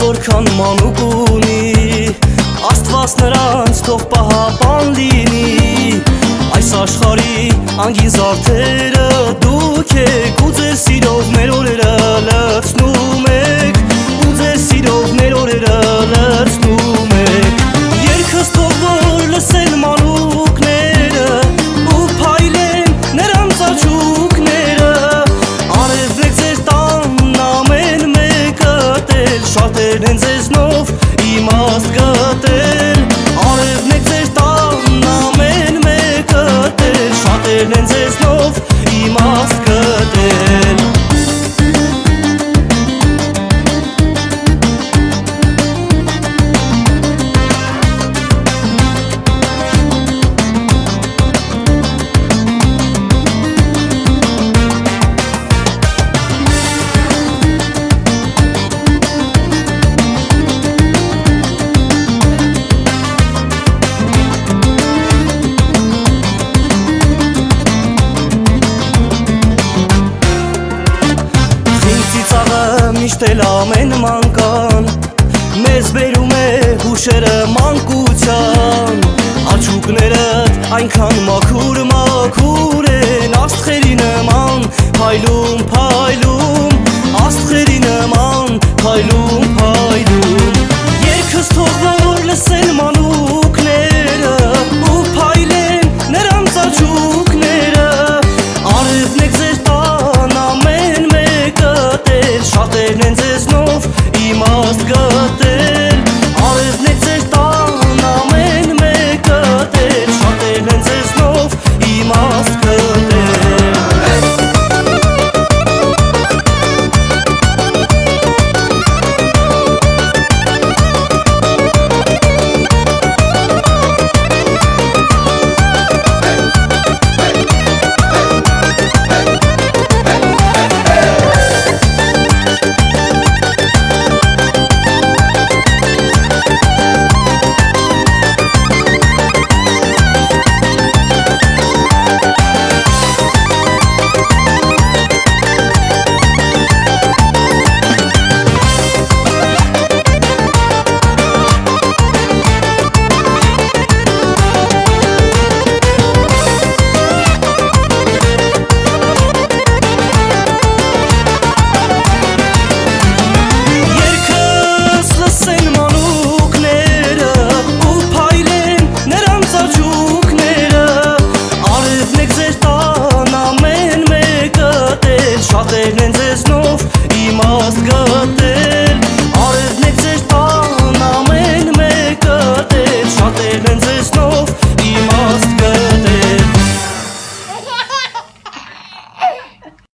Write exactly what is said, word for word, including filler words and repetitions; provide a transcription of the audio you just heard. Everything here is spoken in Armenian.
որքան մանուկ ունի, Աստված նրանց թող պահապան լինի։ Այս աշխարհի անգին զարդերը դուք եք, ու ձեր սիրով մեր օրերը լցնում եք, ու ձեր սիրով մեր օրերը լցնում եք։ Երգս թող որ լսեն մանուկները, ու փայլեն նրանց աչուկները, արևեք ձեր տան ամեն մեկը տել, շատերն են ձեզնով իմաստ գտել, արևն եք ձեր տան ամեն մեկը տել, շատերն են ձեզնով իմաստ գտել։ Միշտ էլ ամեն մանկան մեզ բերում է հուշերը մանկության, աչուկներդ այնքան մաքուր մաքուր են, աստղերի նման փայլում փայլում, աստղերի նման փայլում փայլում։ Երգս թող որ լսեն մանուկները, ու փայլեն նրանց աչուկները, արևն եք ձեր տան ամեն մեկը տել, շատերն են ձեզ